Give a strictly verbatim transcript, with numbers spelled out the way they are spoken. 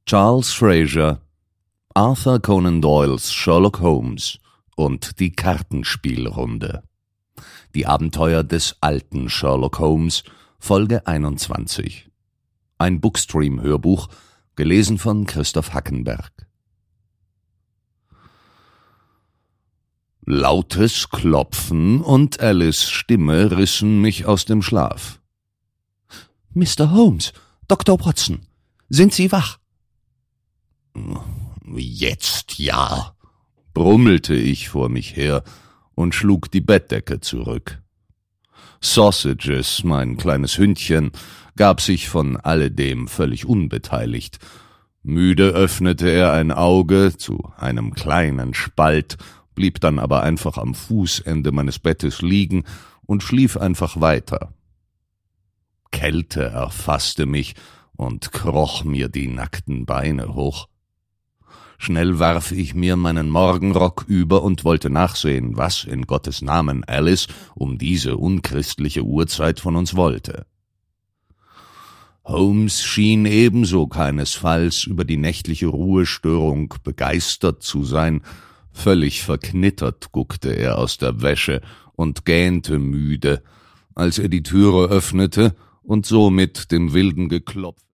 Charles Fraser, Arthur Conan Doyles Sherlock Holmes und die Kartenspielrunde. Die Abenteuer des alten Sherlock Holmes, Folge einundzwanzig. Ein Bookstream-Hörbuch, gelesen von Christoph Hackenberg. Lautes Klopfen und Alice' Stimme rissen mich aus dem Schlaf. »Mister Holmes, Doktor Watson, sind Sie wach?« »Jetzt ja«, brummelte ich vor mich her und schlug die Bettdecke zurück. Sausages, mein kleines Hündchen, gab sich von alledem völlig unbeteiligt. Müde öffnete er ein Auge zu einem kleinen Spalt, blieb dann aber einfach am Fußende meines Bettes liegen und schlief einfach weiter. Kälte erfasste mich und kroch mir die nackten Beine hoch. Schnell warf ich mir meinen Morgenrock über und wollte nachsehen, was in Gottes Namen Alice um diese unchristliche Uhrzeit von uns wollte. Holmes schien ebenso keinesfalls über die nächtliche Ruhestörung begeistert zu sein. Völlig verknittert guckte er aus der Wäsche und gähnte müde, als er die Türe öffnete und somit dem wilden Geklopf